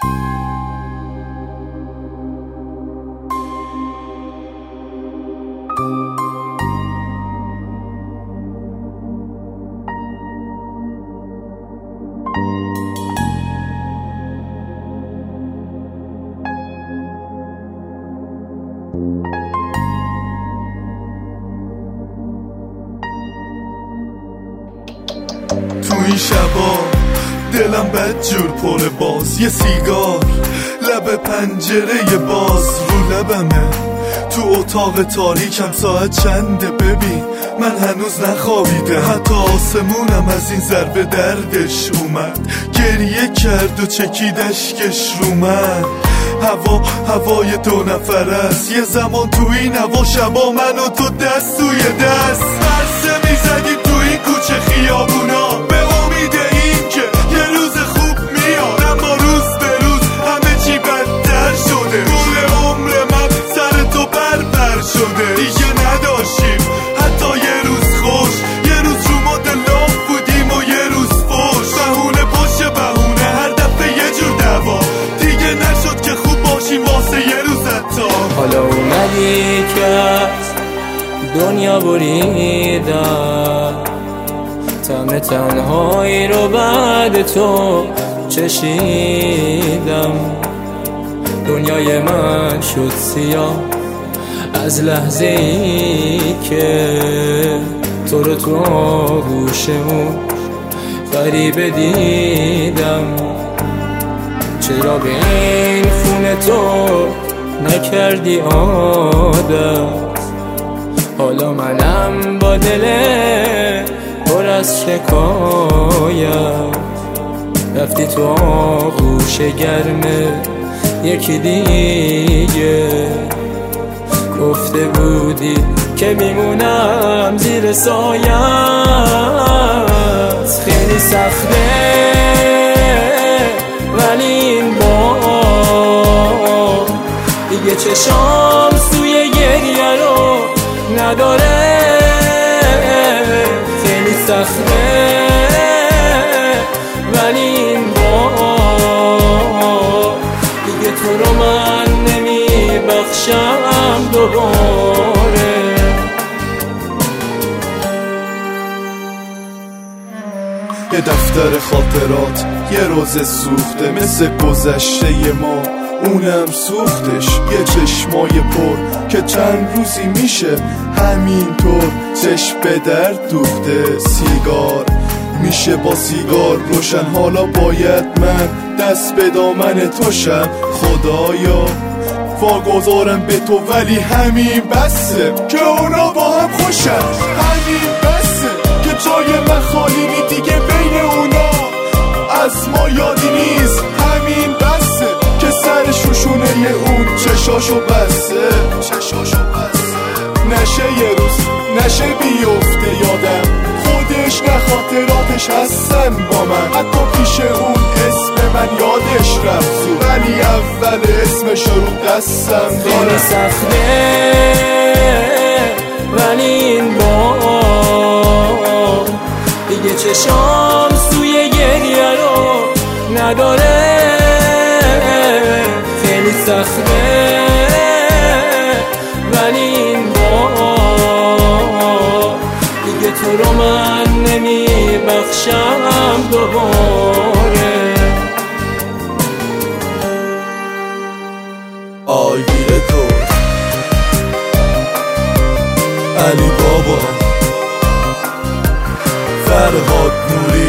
تو این شبا دلم بدجور پر باز، یه سیگار لب پنجره باز رو لبمه، تو اتاق تاریکم ساعت چنده ببین من هنوز نخوابیده، حتی آسمونم از این ضربه دردش اومد، گریه کرد و چکیدش کش رو من. هوای دو نفر است، یه زمان تو این هوا شبا من و تو دست توی دست برسه میزدیم تو این کوچه خیابونا، به امید این که یه روز خوب میاد، اما روز به روز همه چی بدتر شده، طول عمر من سر تو بر شده، دیگه نداشتیم حتی یه روز خوش، یه روز رو مدلاف بودیم و یه روز فوش، بهونه پشت بهونه هر دفعه یه جور دوا، دیگه نشد که خوب باشیم واسه یه روز حتی. حالا اومدی که از دنیا بریدم، طعم تنهایی رو بعد تو چشیدم، دنیای من شد سیاه از لحظه ای که تو رو تو آغوشمون غریبه دیدم، چرا به این خونه تو نکردی عادت، حالا منم با دل پر از شکایت، رفتی تو آغوش گرم یکی دیگه، گفته بودی که میمونم زیر سایت، خیلی سخته ولی این بار دیگه چشام سوی گریه رو نداره، خیلی سخته ولی این بار دیگه تو رو من نمیبخشم دوباره. یه دفتر خاطرات یه روز سوخته مثل گذشته ما، اونم سوختش، یه چشمای پر که چند روزی میشه همینطور چشم به درد دوخته، سیگار میشه با سیگار روشن، حالا باید من دست به دامن تو شم، خدایا واگذارم به تو ولی همین بسه که اونا با هم خوشن، همین بسه که جای من خالی نی دیگه بین اونا از ما یادی نیست، همین بسه که سر شوشونه اون چشاشو بسته، نشه یه روز نشه بیفته یادم، خودش نه خاطراتش هستن با من، حتی پیش اون اسم من یادش رفت زود، ولی اول اسمش رو دستم دارم. خیلی سخته ولی این بار دیگه چشام سوی گریه رو نداره، خیلی سخته ولی این بار دیگه تو رو من نمیبخشم دوباره. آیگیر تو علی بابا، فرهاد نوری